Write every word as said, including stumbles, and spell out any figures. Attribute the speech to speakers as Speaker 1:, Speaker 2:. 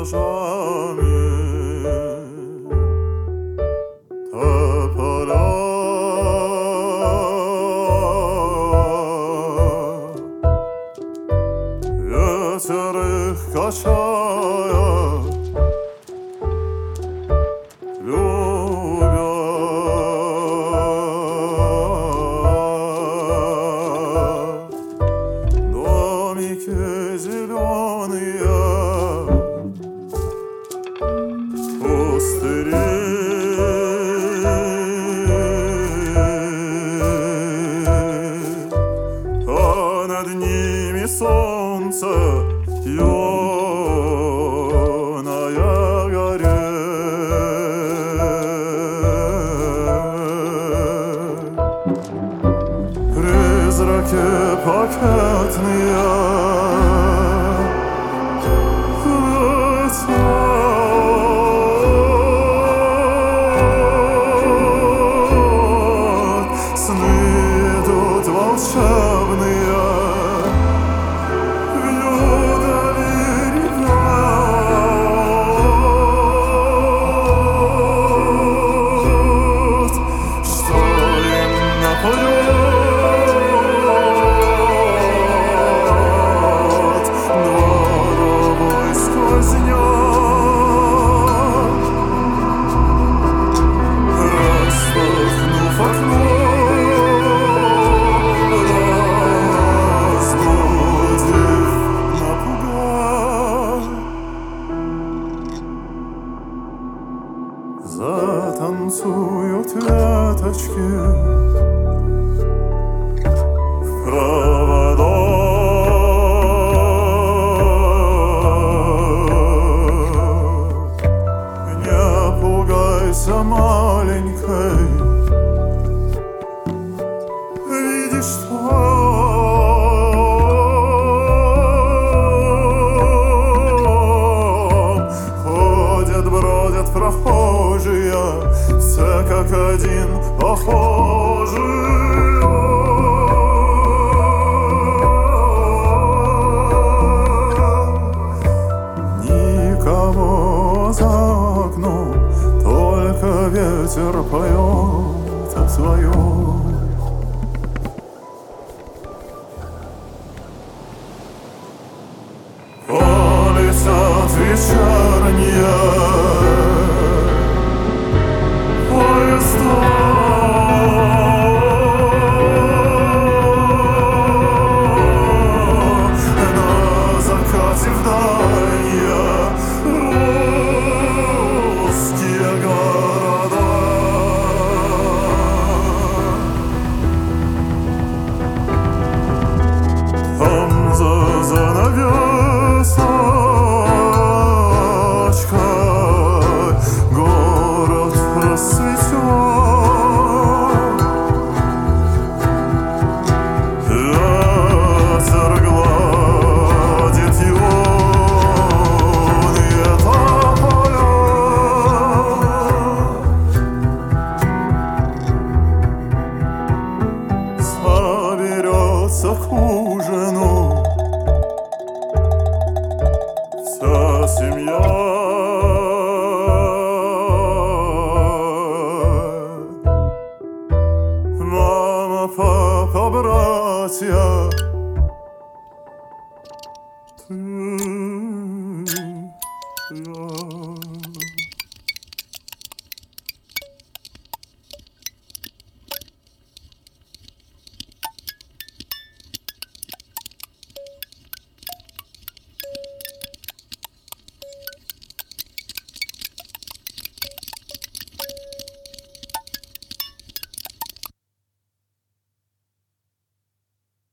Speaker 1: wioślarzami topola. Ветер их качает, любят домики зеленые, пустыри, а над ними солнце юная горит. Призраки пакетные летят, сны идут волшебные. Затанцуют веточки в проводах. Не пугайся маленькой, видишь, там ходят, бродят прохожие, все как один похожи. Никого за окном, только ветер поет о своем. Полетят вечерние поезда, на закате вдали русские города. Там за занавесочкой город расцветет. Ветер гладит юные тополя. Соберется к ужину вся семья. Мама, папа, братья, ты